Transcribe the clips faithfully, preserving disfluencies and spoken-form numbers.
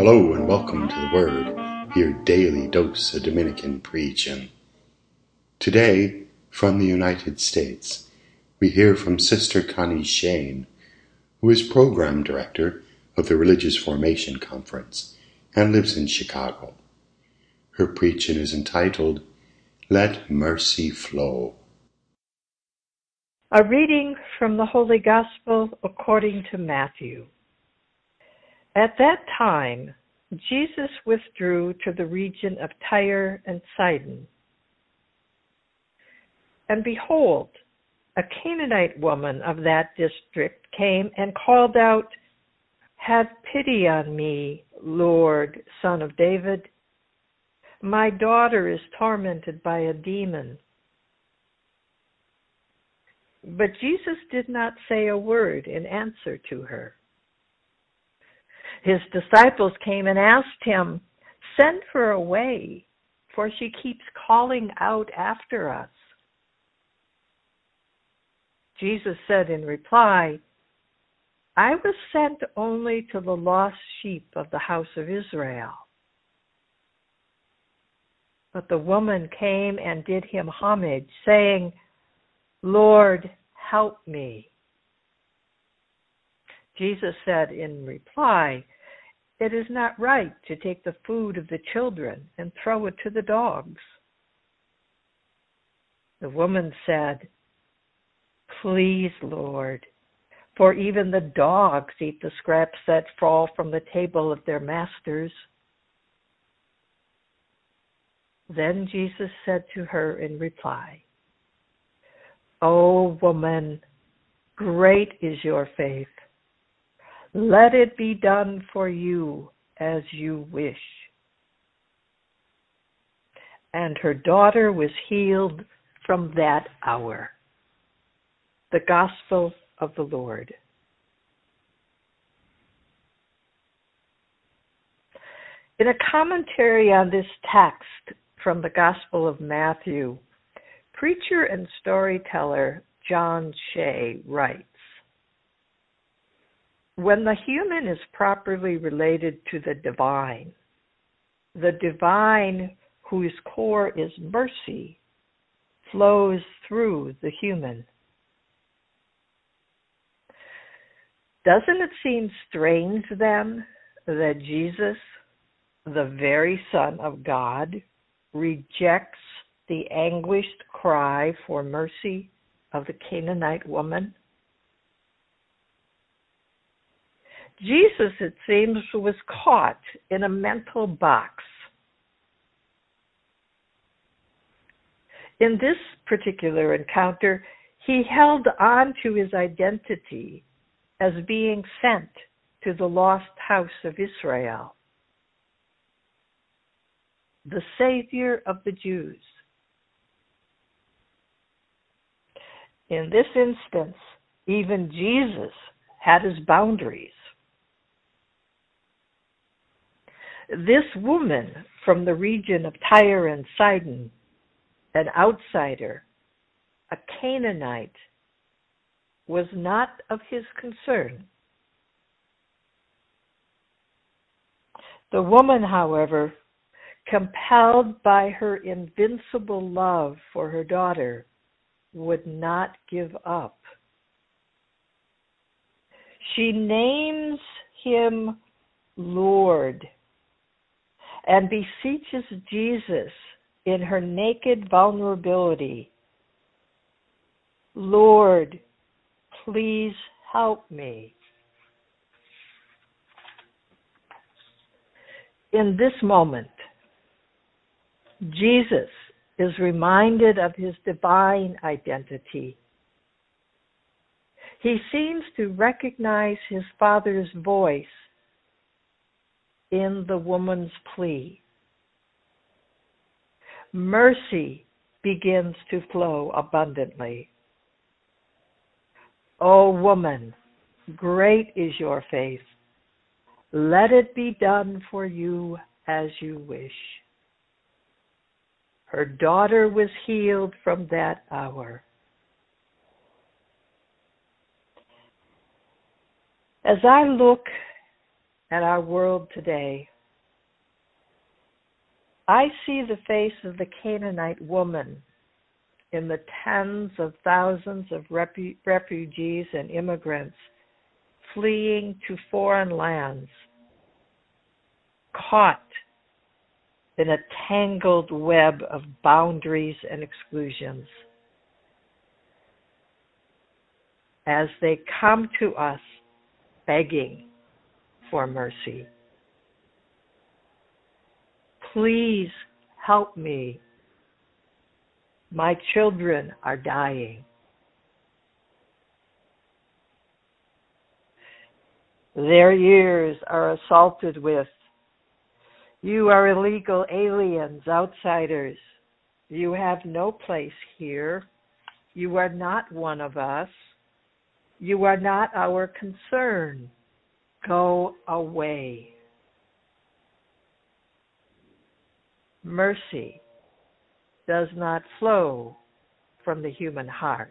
Hello and welcome to the Word, your daily dose of Dominican preaching. Today, from the United States, we hear from Sister Connie Shane, who is Program Director of the Religious Formation Conference and lives in Chicago. Her preaching is entitled, Let Mercy Flow. A reading from the Holy Gospel according to Matthew. At that time, Jesus withdrew to the region of Tyre and Sidon. And behold, a Canaanite woman of that district came and called out, "Have pity on me, Lord, Son of David. My daughter is tormented by a demon." But Jesus did not say a word in answer to her. His disciples came and asked him, "Send her away, for she keeps calling out after us." Jesus said in reply, "I was sent only to the lost sheep of the house of Israel." But the woman came and did him homage, saying, "Lord, help me." Jesus said in reply, "It is not right to take the food of the children and throw it to the dogs." The woman said, "Please, Lord, for even the dogs eat the scraps that fall from the table of their masters." Then Jesus said to her in reply, "O woman, great is your faith. Let it be done for you as you wish." And her daughter was healed from that hour. The Gospel of the Lord. In a commentary on this text from the Gospel of Matthew, preacher and storyteller John Shea writes, "When the human is properly related to the divine, the divine whose core is mercy flows through the human. Doesn't it seem strange then that Jesus, the very Son of God, rejects the anguished cry for mercy of the Canaanite woman? Jesus, it seems, was caught in a mental box. In this particular encounter, he held on to his identity as being sent to the lost house of Israel, the Savior of the Jews. In this instance, even Jesus had his boundaries. This woman from the region of Tyre and Sidon, an outsider, a Canaanite, was not of his concern. The woman, however, compelled by her invincible love for her daughter, would not give up. She names him Lord and beseeches Jesus in her naked vulnerability, "Lord, please help me." In this moment, Jesus is reminded of his divine identity. He seems to recognize his Father's voice in the woman's plea. Mercy begins to flow abundantly. "O woman, great is your faith. Let it be done for you as you wish." Her daughter was healed from that hour. As I look at our world today, I see the face of the Canaanite woman in the tens of thousands of refu- refugees and immigrants fleeing to foreign lands, caught in a tangled web of boundaries and exclusions. As they come to us begging for mercy. Please help me. My children are dying. Their years are assaulted with. You are illegal aliens, outsiders. You have no place here. You are not one of us. You are not our concern. Go away. Mercy does not flow from the human heart.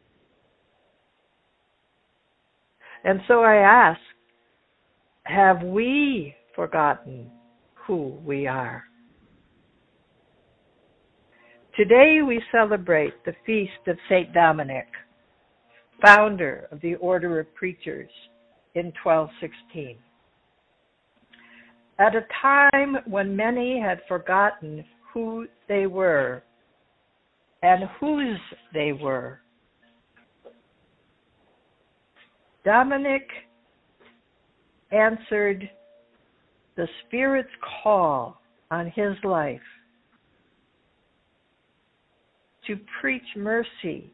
And so I ask, have we forgotten who we are? Today we celebrate the feast of Saint Dominic, founder of the Order of Preachers in twelve sixteen. At a time when many had forgotten who they were and whose they were, Dominic answered the Spirit's call on his life to preach mercy,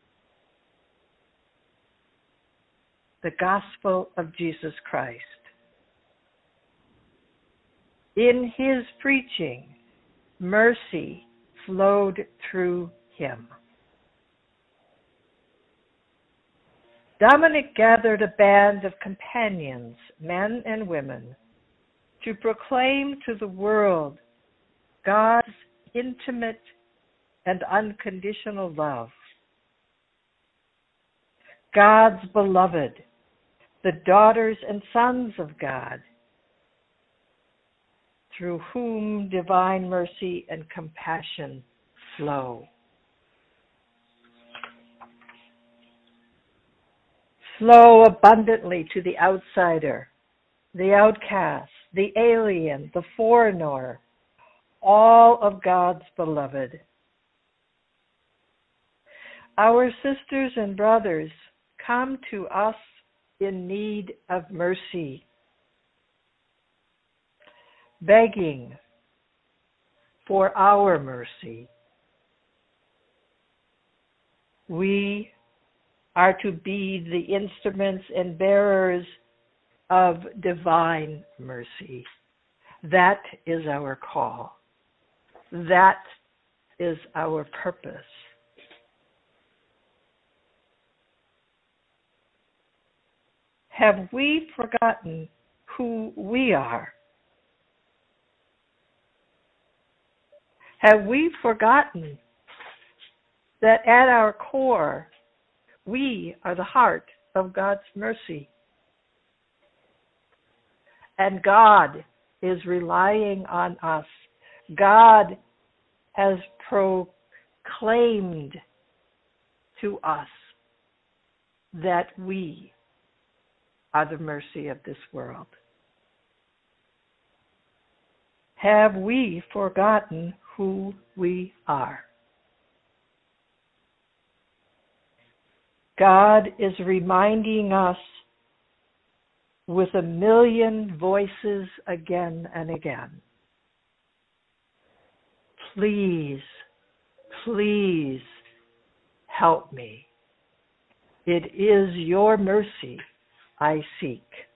the gospel of Jesus Christ. In his preaching, mercy flowed through him. Dominic gathered a band of companions, men and women, to proclaim to the world God's intimate and unconditional love. God's beloved, the daughters and sons of God, through whom divine mercy and compassion flow. Flow abundantly to the outsider, the outcast, the alien, the foreigner, all of God's beloved. Our sisters and brothers come to us in need of mercy, begging for our mercy. We are to be the instruments and bearers of divine mercy. That is our call. That is our purpose. Have we forgotten who we are? Have we forgotten that at our core, we are the heart of God's mercy? And God is relying on us. God has proclaimed to us that we are the mercy of this world. Have we forgotten who we are? God is reminding us with a million voices again and again. Please, please help me. It is your mercy I seek.